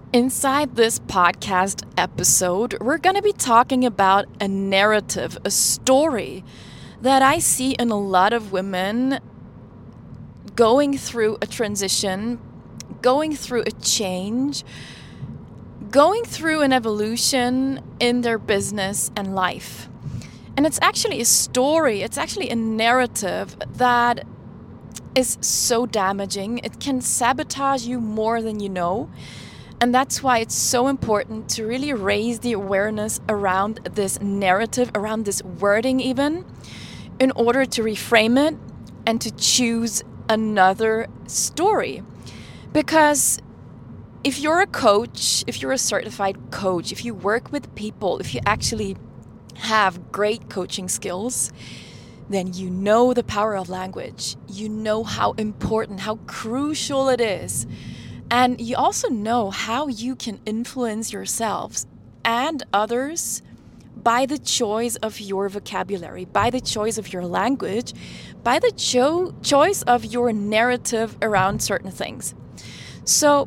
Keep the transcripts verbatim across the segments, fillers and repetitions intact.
Inside this podcast episode, we're going to be talking about a narrative, a story that I see in a lot of women going through a transition, going through a change, going through an evolution in their business and life. And it's actually a story, it's actually a narrative that is so damaging. It can sabotage you more than you know. And that's why it's so important to really raise the awareness around this narrative, around this wording even, in order to reframe it and to choose another story. Because if you're a coach, if you're a certified coach, if you work with people, if you actually have great coaching skills, then you know the power of language. You know how important, how crucial it is. And you also know how you can influence yourselves and others by the choice of your vocabulary, by the choice of your language, by the cho- choice of your narrative around certain things. So,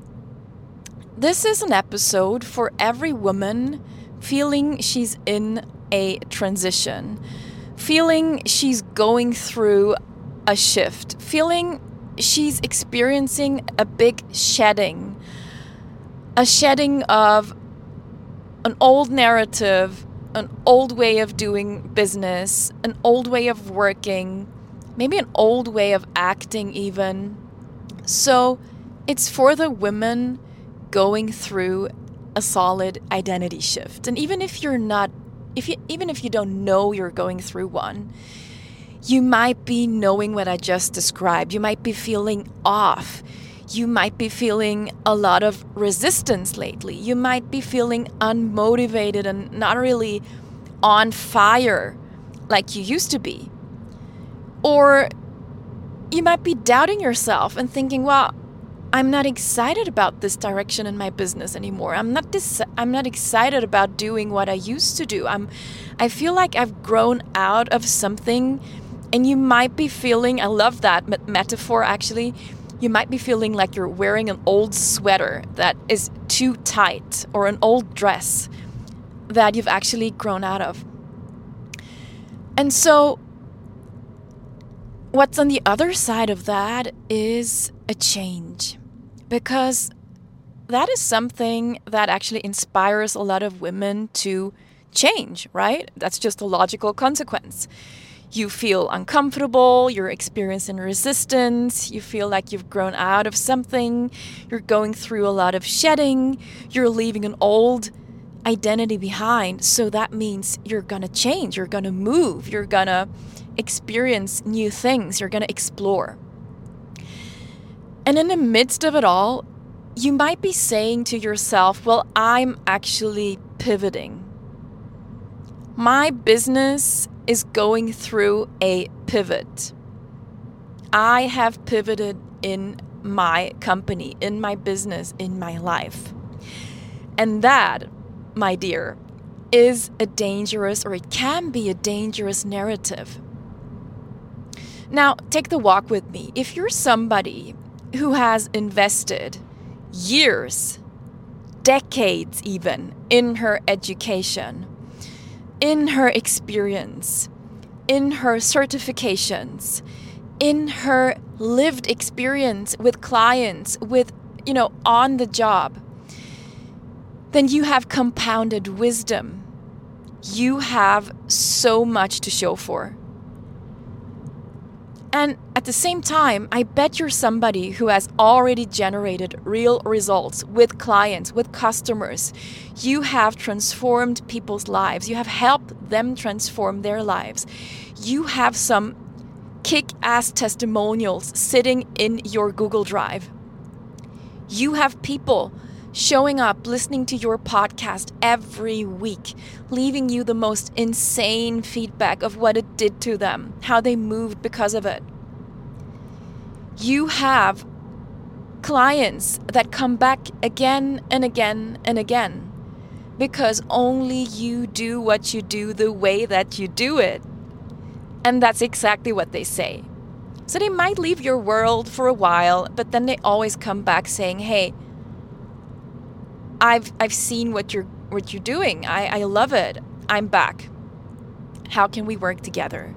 this is an episode for every woman feeling she's in a transition, feeling she's going through a shift, feeling she's experiencing a big shedding, a shedding of an old narrative, an old way of doing business, an old way of working, maybe an old way of acting even. So it's for the women going through a solid identity shift. And even if you're not, if you, even if you don't know you're going through one, you might be knowing what I just described. You might be feeling off. You might be feeling a lot of resistance lately. You might be feeling unmotivated and not really on fire like you used to be. Or you might be doubting yourself and thinking, well, I'm not excited about this direction in my business anymore. I'm not dis- I'm not excited about doing what I used to do. I'm I feel like I've grown out of something. And you might be feeling, I love that met- metaphor actually, you might be feeling like you're wearing an old sweater that is too tight, or an old dress that you've actually grown out of. And so what's on the other side of that is a change, because that is something that actually inspires a lot of women to change, right? That's just a logical consequence. You feel uncomfortable, you're experiencing resistance, you feel like you've grown out of something, you're going through a lot of shedding, you're leaving an old identity behind. So that means you're gonna change, you're gonna move, you're gonna experience new things, you're gonna explore. And in the midst of it all, you might be saying to yourself, well, I'm actually pivoting. My business is going through a pivot. I have pivoted in my company, in my business, in my life. And that, my dear, is a dangerous, or it can be a dangerous narrative. Now, take the walk with me. If you're somebody who has invested years, decades even, in her education, in her experience, in her certifications, in her lived experience with clients, with, you know, on the job, then you have compounded wisdom. You have so much to show for. And at the same time, I bet you're somebody who has already generated real results with clients, with customers. You have transformed people's lives. You have helped them transform their lives. You have some kick-ass testimonials sitting in your Google Drive. You have people showing up, listening to your podcast every week, leaving you the most insane feedback of what it did to them, how they moved because of it. You have clients that come back again and again and again because only you do what you do the way that you do it. And that's exactly what they say. So they might leave your world for a while, but then they always come back saying, hey, I've I've seen what you're what you're doing. I, I love it. I'm back. How can we work together?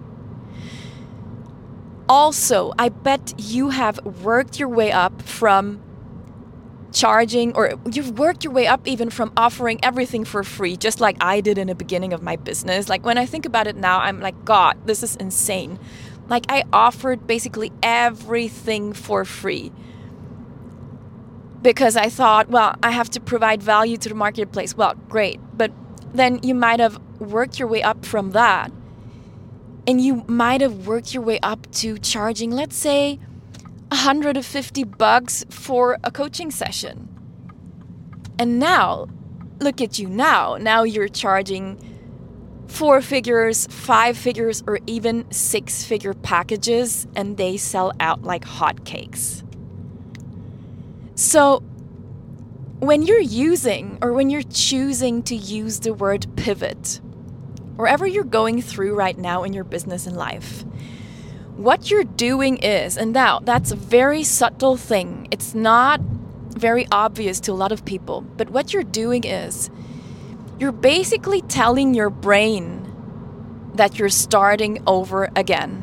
Also, I bet you have worked your way up from charging, or you've worked your way up even from offering everything for free, just like I did in the beginning of my business. Like when I think about it now, I'm like, God, this is insane. Like I offered basically everything for free because I thought, well, I have to provide value to the marketplace. Well, great. But then you might have worked your way up from that. And you might have worked your way up to charging, let's say, one hundred fifty bucks for a coaching session. And now, look at you now. Now you're charging four figures, five figures, or even six figure packages, and they sell out like hotcakes. So when you're using or when you're choosing to use the word pivot, wherever you're going through right now in your business and life, what you're doing is, and now that's a very subtle thing. It's not very obvious to a lot of people, but what you're doing is you're basically telling your brain that you're starting over again.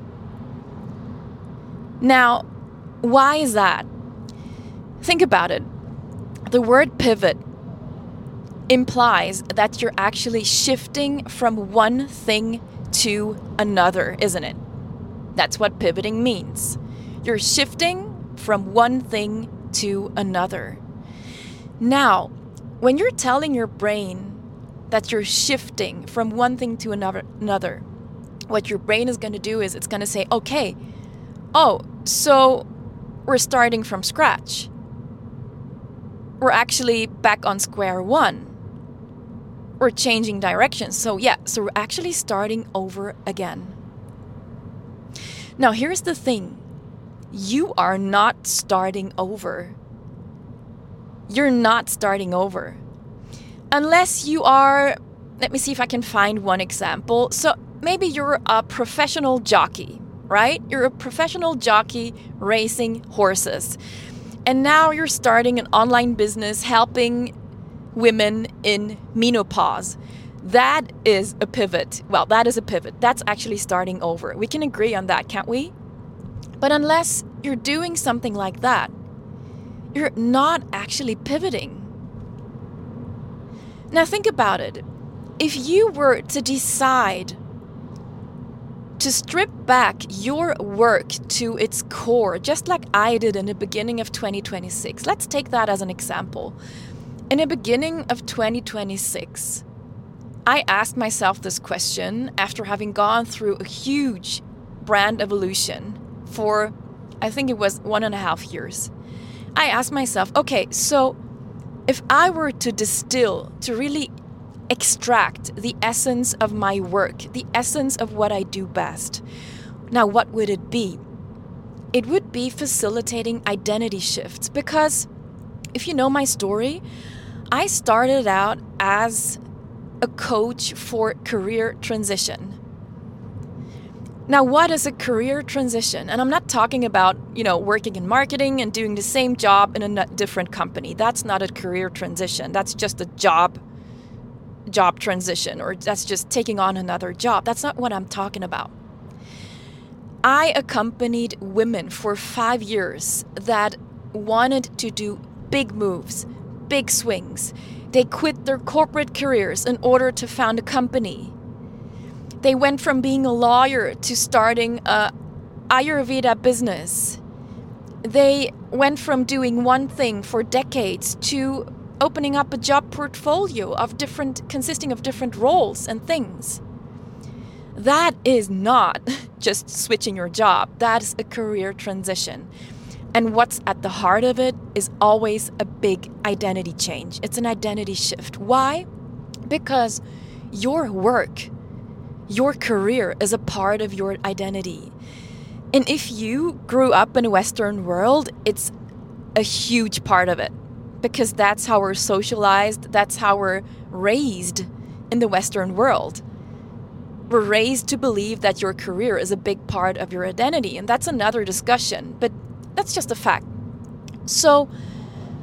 Now, why is that? Think about it. The word pivot implies that you're actually shifting from one thing to another, isn't it? That's what pivoting means. You're shifting from one thing to another. Now, when you're telling your brain that you're shifting from one thing to another, another, what your brain is going to do is it's going to say, okay, oh, so we're starting from scratch. We're actually back on square one. We're changing directions. So yeah, so we're actually starting over again. Now, here's the thing. You are not starting over. You're not starting over. Unless you are, let me see if I can find one example. So maybe you're a professional jockey, right? You're a professional jockey racing horses. And now you're starting an online business helping women in menopause. That is a pivot. Well, that is a pivot. That's actually starting over. We can agree on that, can't we? But unless you're doing something like that, you're not actually pivoting. Now think about it. If you were to decide to strip back your work to its core, just like I did in the beginning of twenty twenty-six, let's take that as an example. In the beginning of twenty twenty-six, I asked myself this question after having gone through a huge brand evolution for, I think it was one and a half years. I asked myself, okay, so if I were to distill, to really extract the essence of my work, the essence of what I do best, now what would it be? It would be facilitating identity shifts, because if you know my story, I started out as a coach for career transition. Now, what is a career transition? And I'm not talking about, you know, working in marketing and doing the same job in a different company. That's not a career transition. That's just a job job transition, or that's just taking on another job. That's not what I'm talking about. I accompanied women for five years that wanted to do big moves, big swings. They quit their corporate careers in order to found a company. They went from being a lawyer to starting a Ayurveda business. They went from doing one thing for decades to opening up a job portfolio of different, consisting of different roles and things. That is not just switching your job. That is a career transition. And what's at the heart of it is always a big identity change. It's an identity shift. Why? Because your work, your career is a part of your identity. And if you grew up in a Western world, it's a huge part of it, because that's how we're socialized, that's how we're raised in the Western world. We're raised to believe that your career is a big part of your identity, and that's another discussion, but that's just a fact. So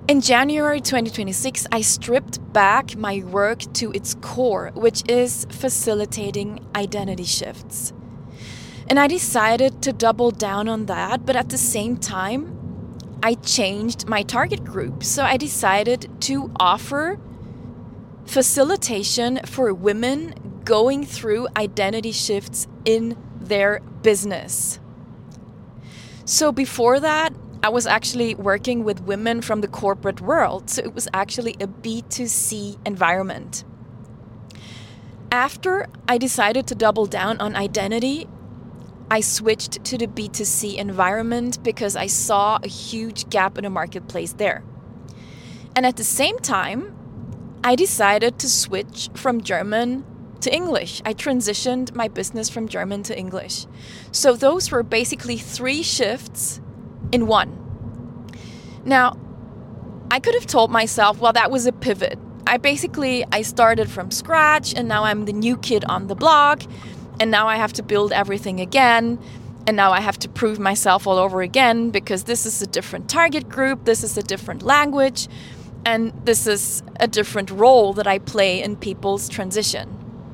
In January twenty twenty-six, I stripped back my work to its core, which is facilitating identity shifts. And I decided to double down on that, but at the same time, I changed my target group. So I decided to offer facilitation for women going through identity shifts in their business. So before that, I was actually working with women from the corporate world. So it was actually a B two C environment. After I decided to double down on identity, I switched to the B two C environment because I saw a huge gap in the marketplace there. And at the same time, I decided to switch from German to English. I transitioned my business from German to English. So those were basically three shifts in one. Now, I could have told myself, well, that was a pivot. I basically, I started from scratch and now I'm the new kid on the block. And now I have to build everything again. And now I have to prove myself all over again because this is a different target group. This is a different language. And this is a different role that I play in people's transition.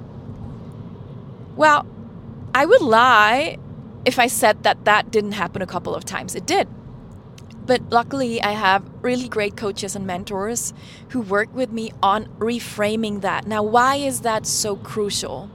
Well, I would lie if I said that that didn't happen a couple of times. It did. But luckily, I have really great coaches and mentors who work with me on reframing that. Now, why is that so crucial?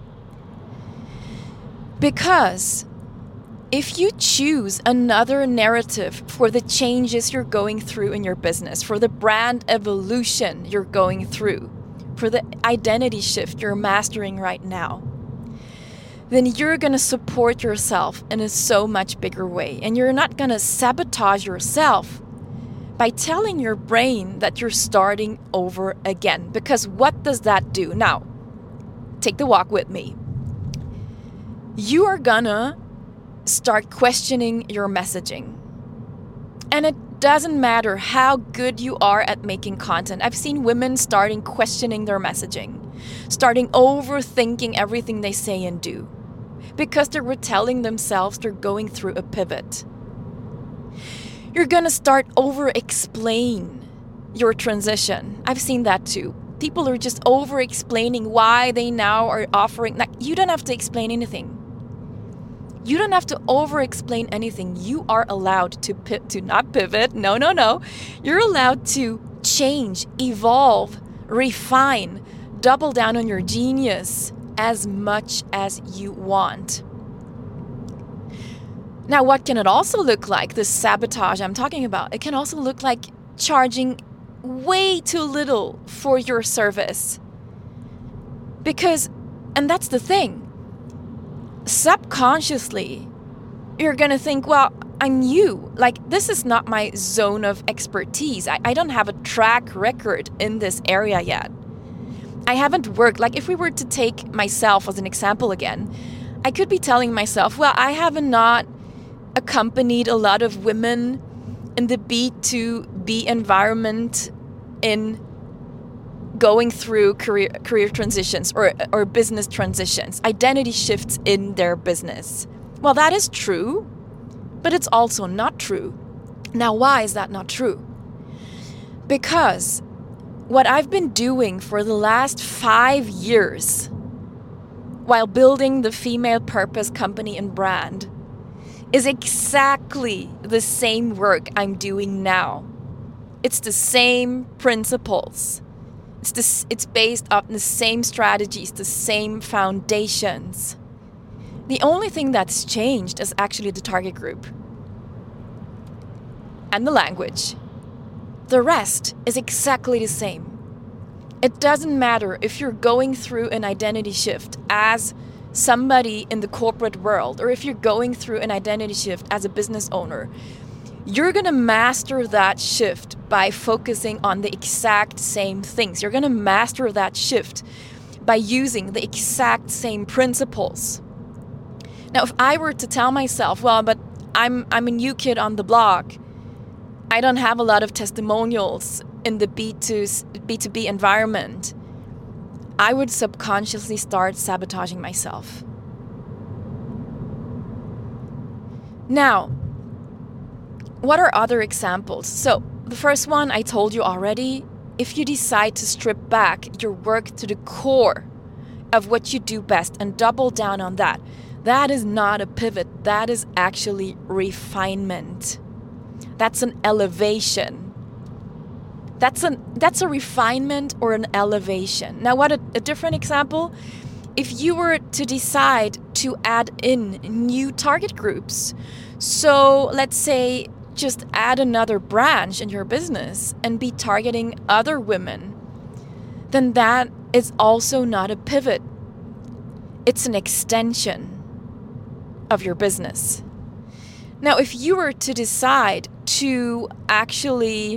Because if you choose another narrative for the changes you're going through in your business, for the brand evolution you're going through, for the identity shift you're mastering right now, then you're going to support yourself in a so much bigger way. And you're not going to sabotage yourself by telling your brain that you're starting over again. Because what does that do? Now, take the walk with me. You are gonna start questioning your messaging. And it doesn't matter how good you are at making content. I've seen women starting questioning their messaging, starting overthinking everything they say and do, because they were telling themselves they're going through a pivot. You're gonna start over-explain your transition. I've seen that too. People are just over-explaining why they now are offering. Like, you don't have to explain anything. You don't have to over-explain anything. You are allowed to pi- to not pivot. No, no, no. You're allowed to change, evolve, refine, double down on your genius as much as you want. Now, what can it also look like, this sabotage I'm talking about? It can also look like charging way too little for your service. Because, and that's the thing, subconsciously, you're gonna think, well, I'm new. Like, this is not my zone of expertise. I, I don't have a track record in this area yet. I haven't worked. Like, if we were to take myself as an example again, I could be telling myself, well, I have not accompanied a lot of women in the B two B environment in going through career career transitions or or business transitions, identity shifts in their business. Well, that is true, but it's also not true. Now, why is that not true? Because what I've been doing for the last five years while building the Female Purpose company and brand is exactly the same work I'm doing now. It's the same principles. It's, this, it's based on the same strategies, the same foundations. The only thing that's changed is actually the target group and the language. The rest is exactly the same. It doesn't matter if you're going through an identity shift as somebody in the corporate world or if you're going through an identity shift as a business owner. You're going to master that shift by focusing on the exact same things. You're going to master that shift by using the exact same principles. Now, if I were to tell myself, well, but I'm I'm a new kid on the block, I don't have a lot of testimonials in the B two B environment, I would subconsciously start sabotaging myself. Now, what are other examples? So, the first one I told you already. If you decide to strip back your work to the core of what you do best and double down on that, that is not a pivot. That is actually refinement. That's an elevation. That's an that's a refinement or an elevation. Now, what a, a different example? If you were to decide to add in new target groups, so let's say just add another branch in your business and be targeting other women, then that is also not a pivot. It's an extension of your business. Now, if you were to decide to actually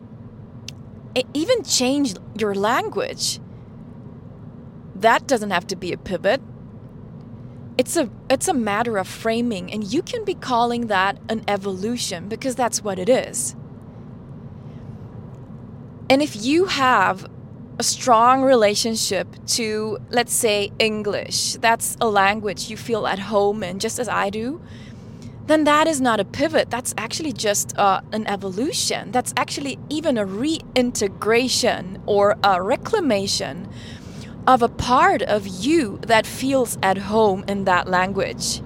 even change your language, that doesn't have to be a pivot. It's a it's a matter of framing, and you can be calling that an evolution because that's what it is. And if you have a strong relationship to, let's say, English, that's a language you feel at home in, just as I do, then that is not a pivot. That's actually just uh, an evolution. That's actually even a reintegration or a reclamation of a part of you that feels at home in that language.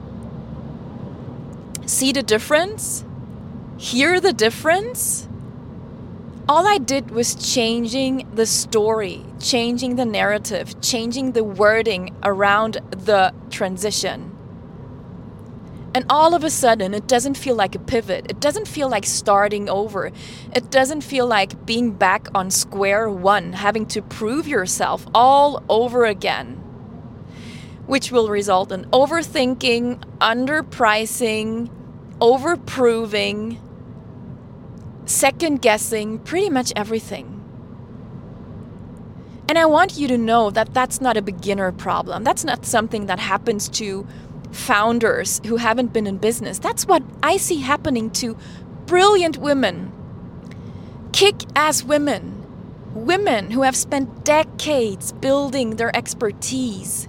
See the difference? Hear the difference? All I did was changing the story, changing the narrative, changing the wording around the transition. And all of a sudden, it doesn't feel like a pivot. It doesn't feel like starting over. It doesn't feel like being back on square one, having to prove yourself all over again, which will result in overthinking, underpricing, overproving, second guessing, pretty much everything. And I want you to know that that's not a beginner problem. That's not something that happens to founders who haven't been in business. That's what I see happening to brilliant women, kick-ass women, women who have spent decades building their expertise.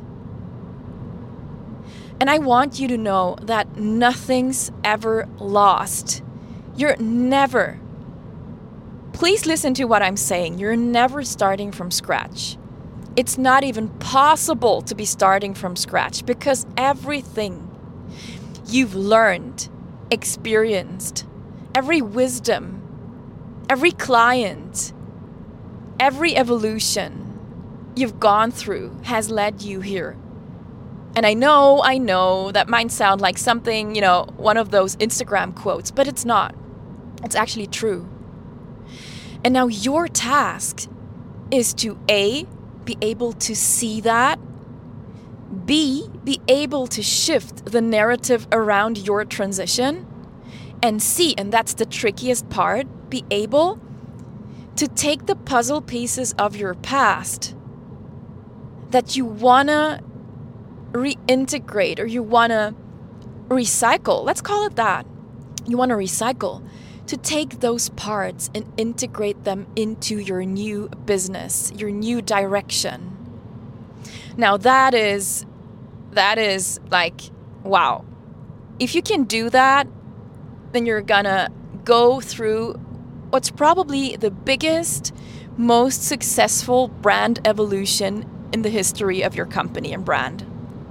And I want you to know that nothing's ever lost. You're never, please listen to what I'm saying, you're never starting from scratch. It's not even possible to be starting from scratch because everything you've learned, experienced, every wisdom, every client, every evolution you've gone through has led you here. And I know, I know that might sound like something, you know, one of those Instagram quotes, but it's not. It's actually true. And now your task is to A, be able to see that, B, be able to shift the narrative around your transition, and C, and that's the trickiest part, be able to take the puzzle pieces of your past that you wanna reintegrate or you wanna recycle, let's call it that, you wanna recycle, to take those parts and integrate them into your new business, your new direction. Now that is, that is like, wow. If you can do that, then you're gonna go through what's probably the biggest, most successful brand evolution in the history of your company and brand.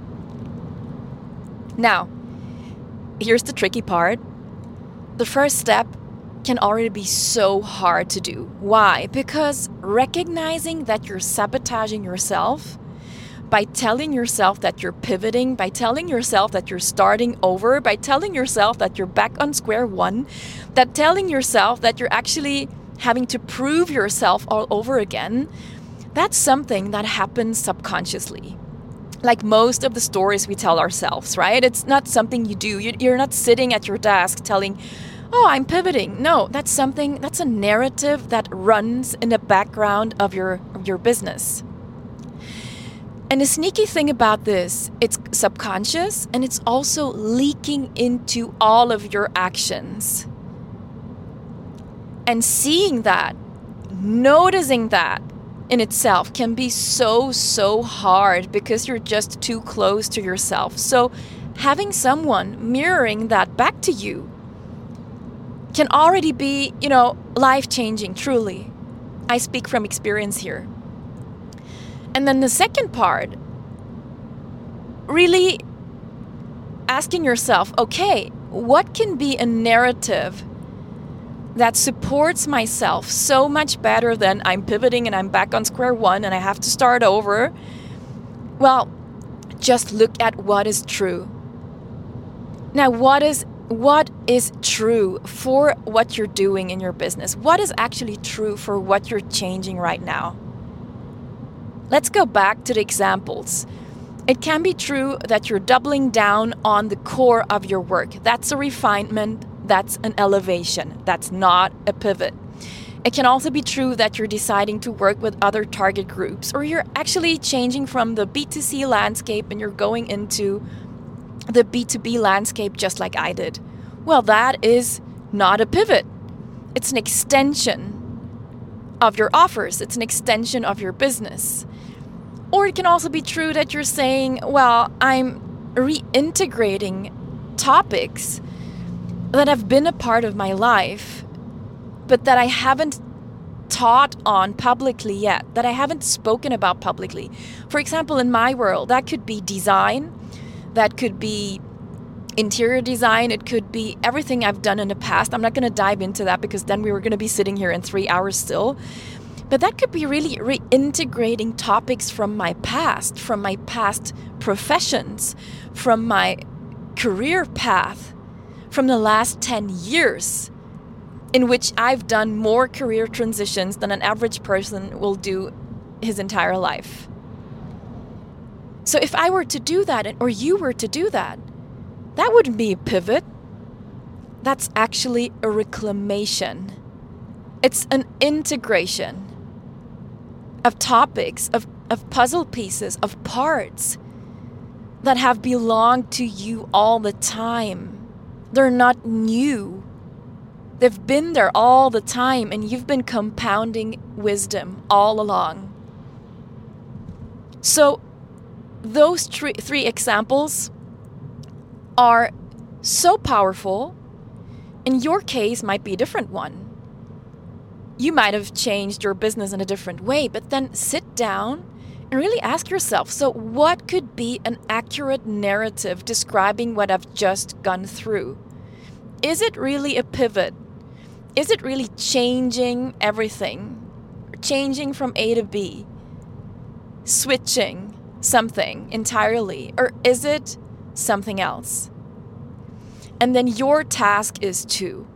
Now, here's the tricky part. The first step can already be so hard to do. Why? Because recognizing that you're sabotaging yourself by telling yourself that you're pivoting, by telling yourself that you're starting over, by telling yourself that you're back on square one, that telling yourself that you're actually having to prove yourself all over again, that's something that happens subconsciously. Like most of the stories we tell ourselves, right? It's not something you do. You're not sitting at your desk telling, oh, I'm pivoting. No, that's something, that's a narrative that runs in the background of your, of your business. And the sneaky thing about this, it's subconscious and it's also leaking into all of your actions. And seeing that, noticing that in itself can be so, so hard because you're just too close to yourself. So having someone mirroring that back to you can already be, you know, life-changing, truly. I speak from experience here. And then the second part, really asking yourself, okay, what can be a narrative that supports myself so much better than I'm pivoting and I'm back on square one and I have to start over? Well, just look at what is true. Now, what is what is true for what you're doing in your business? What is actually true for what you're changing right now? Let's go back to the examples. It can be true that you're doubling down on the core of your work. That's a refinement. That's an elevation. That's not a pivot. It can also be true that you're deciding to work with other target groups, or you're actually changing from the B two C landscape and you're going into the B two B landscape just like I did. Well, that is not a pivot. It's an extension of your offers. It's an extension of your business. Or it can also be true that you're saying, well, I'm reintegrating topics that have been a part of my life, but that I haven't taught on publicly yet, that I haven't spoken about publicly. For example, in my world, that could be design, that could be interior design, it could be everything I've done in the past. I'm not going to dive into that because then we were going to be sitting here in three hours still. But that could be really reintegrating topics from my past, from my past professions, from my career path, from the last ten years, in which I've done more career transitions than an average person will do his entire life. So if I were to do that, or you were to do that, that wouldn't be a pivot. That's actually a reclamation. It's an integration of topics, of, of puzzle pieces, of parts that have belonged to you all the time. They're not new. They've been there all the time, and you've been compounding wisdom all along. So those three, three examples are so powerful. In your case, might be a different one. You might have changed your business in a different way, but then sit down and really ask yourself, so what could be an accurate narrative describing what I've just gone through? Is it really a pivot? Is it really changing everything? Changing from A to B? Switching something entirely? Or is it something else? And then your task is to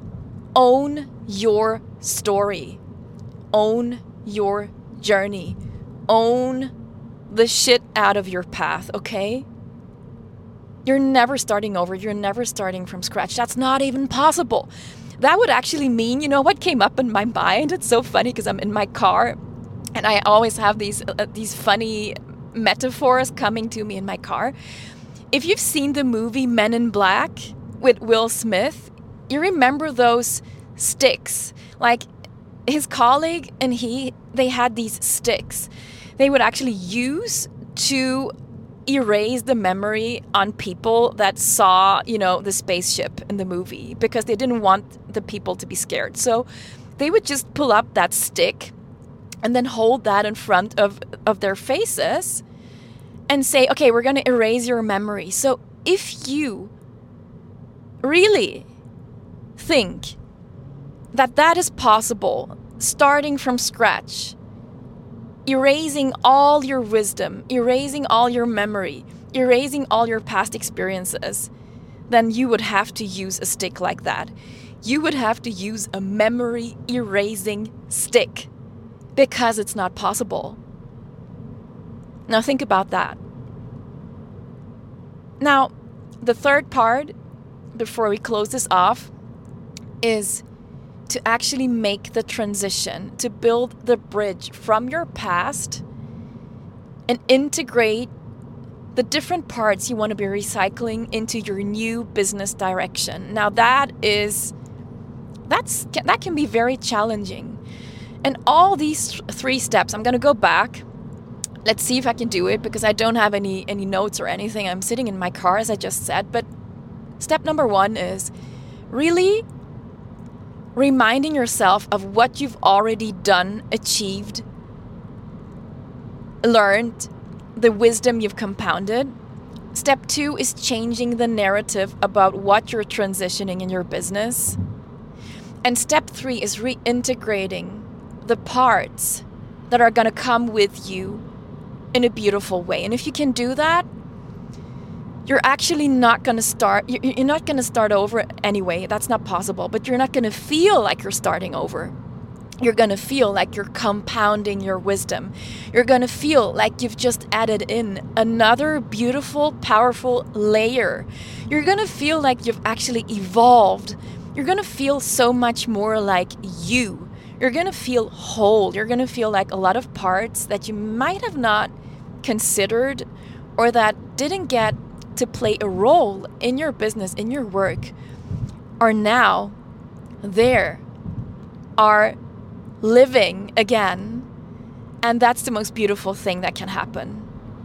own your story, own your journey, own the shit out of your path, okay? You're never starting over. You're never starting from scratch. That's not even possible. That would actually mean, you know what came up in my mind? It's so funny because I'm in my car and I always have these uh, these funny metaphors coming to me in my car. If you've seen the movie Men in Black with Will Smith, you remember those sticks. Like his colleague and he, they had these sticks. They would actually use to erase the memory on people that saw, you know, the spaceship in the movie because they didn't want the people to be scared. So they would just pull up that stick and then hold that in front of, of their faces and say, okay, we're going to erase your memory. So if you really think that that is possible, starting from scratch, erasing all your wisdom, erasing all your memory, erasing all your past experiences, then you would have to use a stick like that. You would have to use a memory erasing stick because it's not possible. Now think about that. Now, the third part, before we close this off, is to actually make the transition, to build the bridge from your past and integrate the different parts you want to be recycling into your new business direction. Now that is, that's that can be very challenging. And all these three steps, I'm going to go back. Let's see if I can do it because I don't have any, any notes or anything. I'm sitting in my car, as I just said. But step number one is really reminding yourself of what you've already done, achieved, learned, the wisdom you've compounded. Step two is changing the narrative about what you're transitioning in your business. And step three is reintegrating the parts that are going to come with you in a beautiful way. And if you can do that, you're actually not going to start, you're not going to start over anyway. That's not possible, but you're not going to feel like you're starting over. You're going to feel like you're compounding your wisdom. You're going to feel like you've just added in another beautiful, powerful layer. You're going to feel like you've actually evolved. You're going to feel so much more like you. You're going to feel whole. You're going to feel like a lot of parts that you might have not considered or that didn't get to play a role in your business, in your work, are now there, are living again. And that's the most beautiful thing that can happen.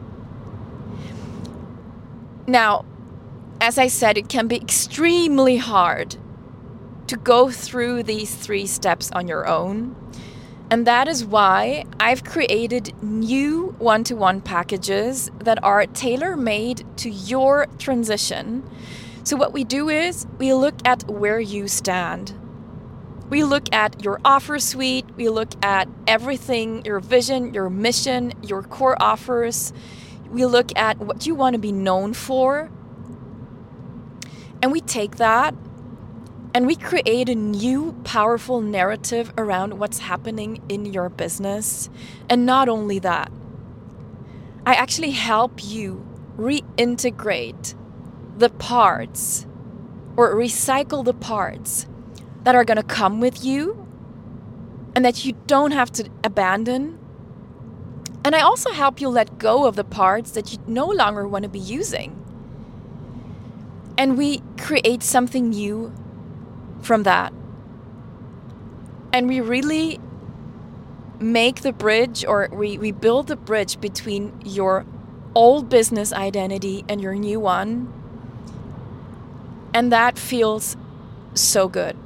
Now, as I said, it can be extremely hard to go through these three steps on your own. And that is why I've created new one-to-one packages that are tailor-made to your transition. So what we do is we look at where you stand. We look at your offer suite. We look at everything, your vision, your mission, your core offers. We look at what you want to be known for. And we take that and we create a new powerful narrative around what's happening in your business. And not only that, I actually help you reintegrate the parts or recycle the parts that are going to come with you and that you don't have to abandon. And I also help you let go of the parts that you no longer want to be using. And we create something new from that. And we really make the bridge, or we, we build the bridge between your old business identity and your new one. And that feels so good.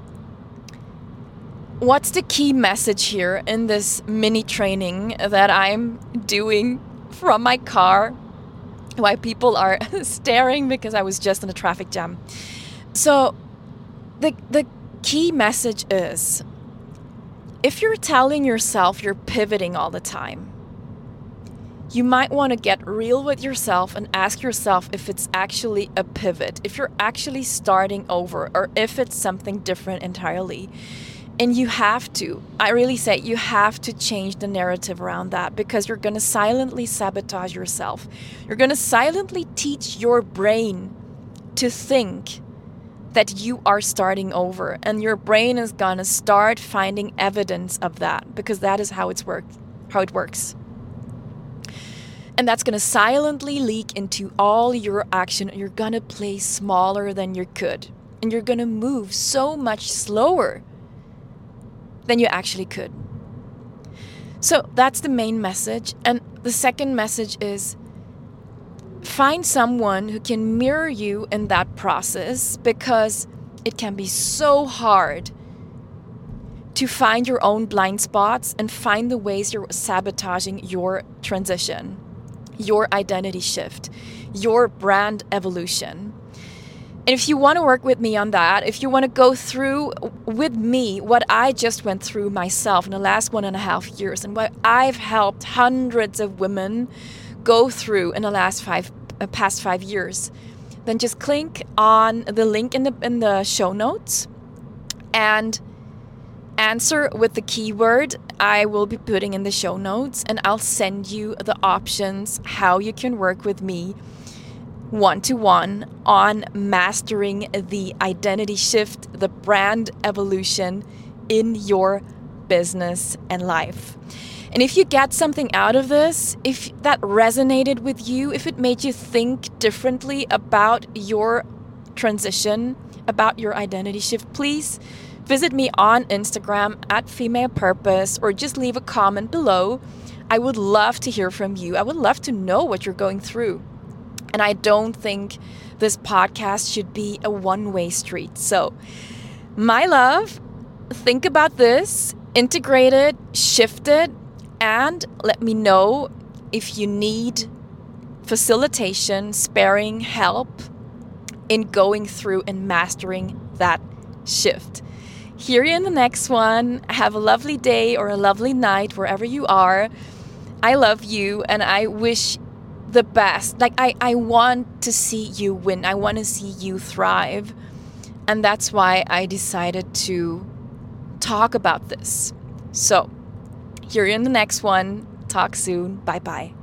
What's the key message here in this mini training that I'm doing from my car? Why people are staring because I was just in a traffic jam. So the the key message is, if you're telling yourself you're pivoting all the time, you might want to get real with yourself and ask yourself if it's actually a pivot, if you're actually starting over, or if it's something different entirely. And you have to, I really say you have to change the narrative around that, because you're going to silently sabotage yourself. You're going to silently teach your brain to think that you are starting over, and your brain is going to start finding evidence of that, because that is how it's worked, how it works. And that's going to silently leak into all your action. You're going to play smaller than you could, and you're going to move so much slower than you actually could. So that's the main message. And the second message is, find someone who can mirror you in that process, because it can be so hard to find your own blind spots and find the ways you're sabotaging your transition, your identity shift, your brand evolution. And if you want to work with me on that, if you want to go through with me what I just went through myself in the last one and a half years, and what I've helped hundreds of women go through in the last five, uh, past five years, then just click on the link in the in the show notes and answer with the keyword I will be putting in the show notes, and I'll send you the options how you can work with me one-to-one on mastering the identity shift, the brand evolution in your business and life. And if you get something out of this, if that resonated with you, if it made you think differently about your transition, about your identity shift, please visit me on Instagram at Female Purpose, or just leave a comment below. I would love to hear from you. I would love to know what you're going through. And I don't think this podcast should be a one-way street. So, my love, think about this, integrate it, shift it, and let me know if you need facilitation, sparing, help in going through and mastering that shift. Hear you in the next one. Have a lovely day or a lovely night wherever you are. I love you and I wish the best. Like I, I want to see you win. I want to see you thrive. And that's why I decided to talk about this. So, hear you in the next one. Talk soon. Bye bye.